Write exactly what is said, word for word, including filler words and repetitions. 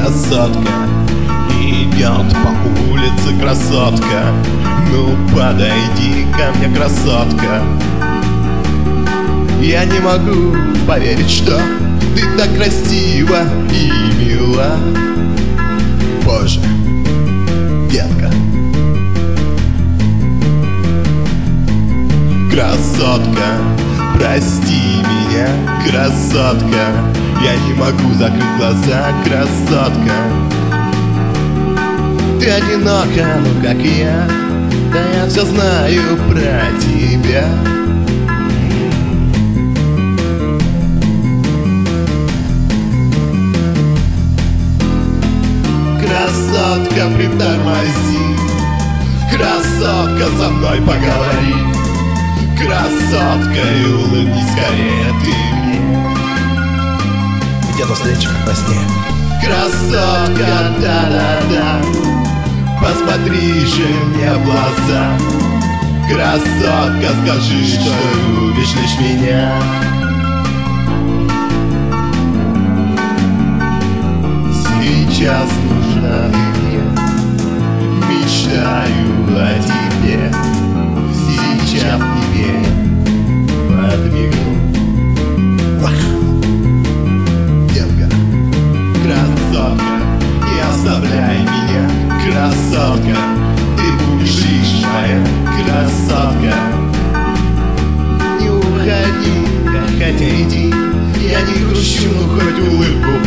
красотка, идет по улице красотка. Ну подойди ко мне, красотка. Я не могу поверить, что ты так красива и мила. Боже, детка. Красотка, прости меня, красотка. Я не могу закрыть глаза, красотка. Ты одинока, ну как и я. Да я все знаю про тебя. Красотка, притормози. Красотка, со мной поговори. Красотка, и улыбнись скорее ты мне. Где-то встреча, как во сне. Красотка, да-да-да, посмотри же мне в глаза. Красотка, скажи, что любишь лишь меня. Сейчас нужна ты мне, мечтаю о тебе. Сейчас тебе подмигну. Детка, красотка, не оставляй меня, красотка. Ты будешь лишь моя красотка. Не уходи, хотя иди. Я не грущу, но хоть улыбку